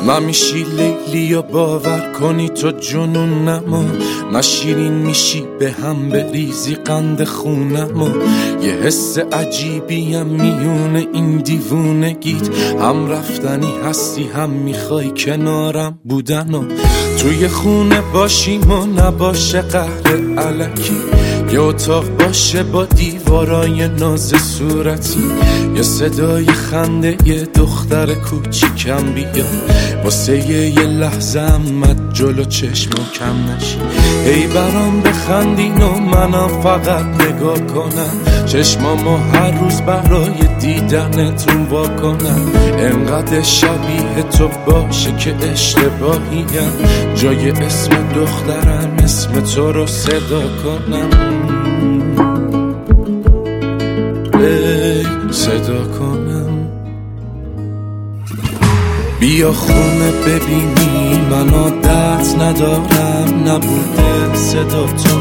من میشی لیلی یا باور کنی تو جنونمو، نشیرین میشی به هم بریزی قند خونمو. یه حس عجیبیم میونه این دیوونگیت، هم رفتنی هستی هم میخوای کنارم بودنو. توی خونه باشیم و نباشه قهر الکی، یه اتاق باشه با دیوارای ناز صورتی، یه صدای خنده یه دختر کوچیکم بیاد واسه یه لحظه امت جلو چشمو کم نشی. ای برام بخندین و منم فقط نگاه کنم، چشمامو هر روز برای دیدنتون وا کنم. انقدر شبیه تو باشه که اشتباهیم، جای اسم دخترم اسم تو رو صدا کنم. ای صدا کنم. بیا خونه ببینی من عادت ندارم نبوده صدا تو،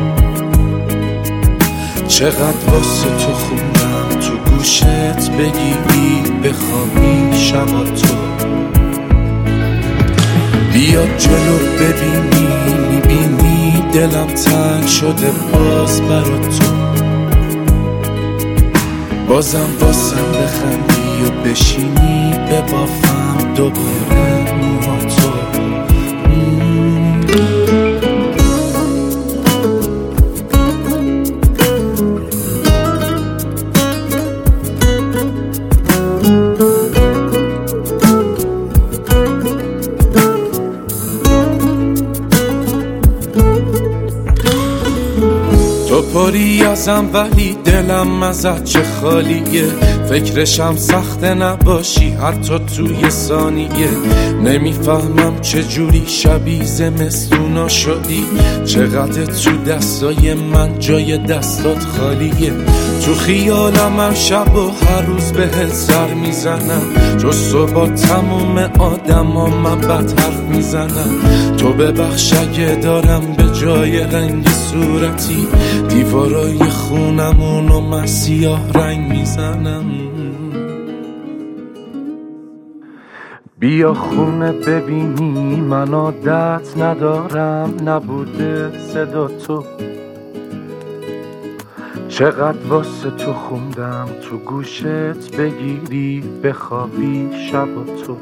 چقدر واسه تو خوندم تو گوشت بگیری بخوابی شبا تو. بیا جلو ببینی میبینی دلم تنگ شده باز برا تو، بازم واسم بخندی و بشینی ببافم دوباره موها تو. تو پری ازم ولی دلم ازت چه خالیه، فکرشم سخته نباشی حتی توی ثانیه. نمیفهمم چجوری شبیه زمستونا شدی، چقدر تو دستای من جای دستات خالیه. تو خیالم هر شب و هر روز بهت سر میزنم، تو صبح تموم آدما من بد حرف میزنم. تو ببخش اگه دارم به جای رنگ صورتی دیوارای خونمونو من سیاه رنگ میزنم. بیا خونه ببینی من عادت ندارم نبوده صدا تو، چقدر واسه تو خوندم تو گوشت بگیری بخوابی شبا تو.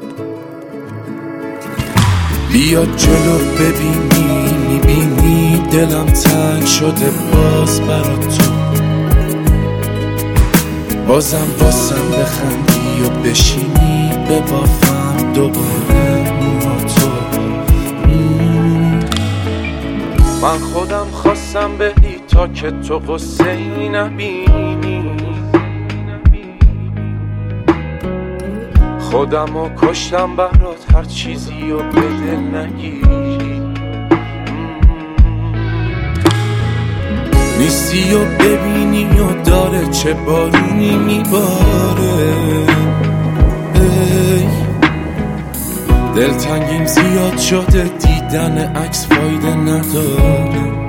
بیا جلو ببینی میبینی دلم تنگ شده باز برا تو، بازم واسم بخندی و بشینی ببافم دوباره موها تو. من خودم خواستم بری تا که تو قصه ای نبینی، خودمو کشتم برات هر چیزی و به دل نگیری. نیستی و ببینی و داره چه بارونی میباره. ای دلتنگیم زیاد شده دیدن عکس فایده نداره.